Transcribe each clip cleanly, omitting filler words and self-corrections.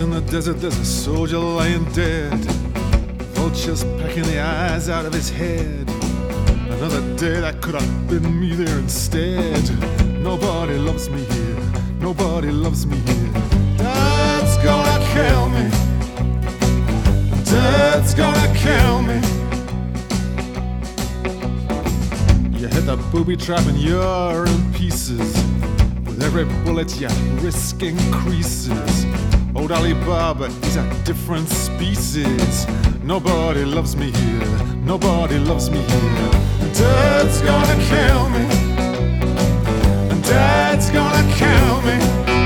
in the desert, there's a soldier lying dead. Vultures pecking the eyes out of his head. Another day that could have been me there instead. Nobody loves me here, nobody loves me here. Dad's gonna kill me, Dad's gonna kill me. You hit the booby trap and you're in pieces. With every bullet your risk increases. Old Alibaba, he's a different species. Nobody loves me here, nobody loves me here. Dad's gonna kill me, Dad's gonna kill me.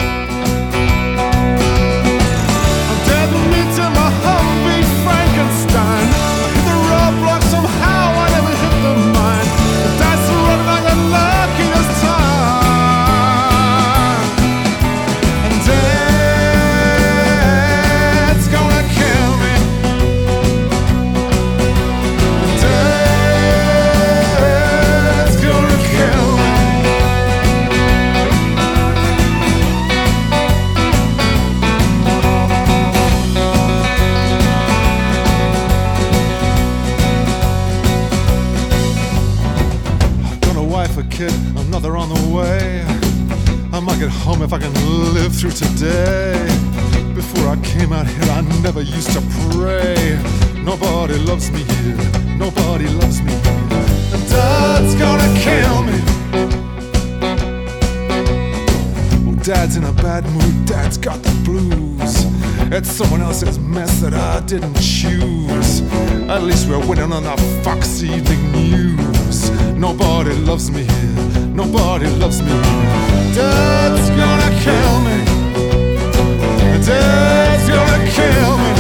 I'm dead meat in my Humvee Frankenstein. I hit the roadblock somehow, I never hit the mine. The dice are rolling like the luckiest time. And Dad's gonna kill me. Dad's gonna kill me. A kid, another on the way. I might get home if I can live through today. Before I came out here, I never used to pray. Nobody loves me here, nobody loves me here. And Dad's gonna kill me. Well, Dad's in a bad mood, Dad's got the blues. It's someone else's mess that I didn't choose. At least we're winning on the Fox Evening News. Nobody loves me here, nobody loves me here. Dad's gonna kill me, Dad's gonna kill me.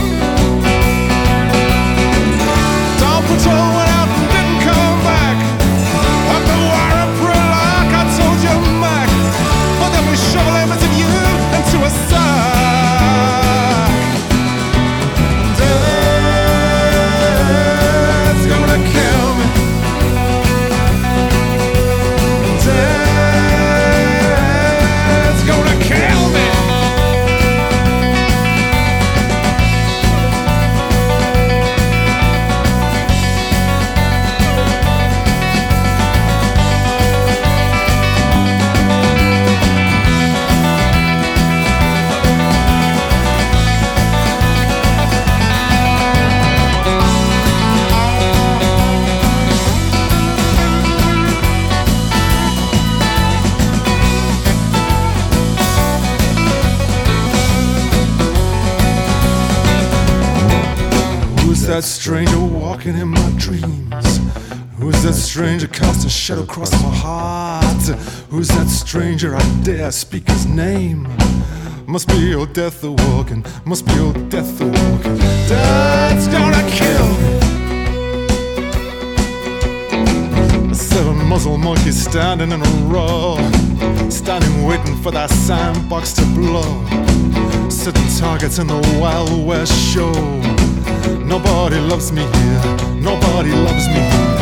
Dawn Patrol went out and didn't come back. Up the wire and pretty like I told you, Mac. But then we shovel lemons of you into a sack. Dad's gonna kill me. Dad's gonna kill me. Who's that stranger walking in my dreams? Who's that stranger casting shadow across my heart? Who's that stranger I dare speak his name? Must be old Death a walking, must be old Death a walking. Dad's gonna kill me. 7 muzzle monkeys standing in a row, standing waiting for that sandbox to blow. Sitting targets in the Wild West show. Nobody loves me here, nobody loves me here.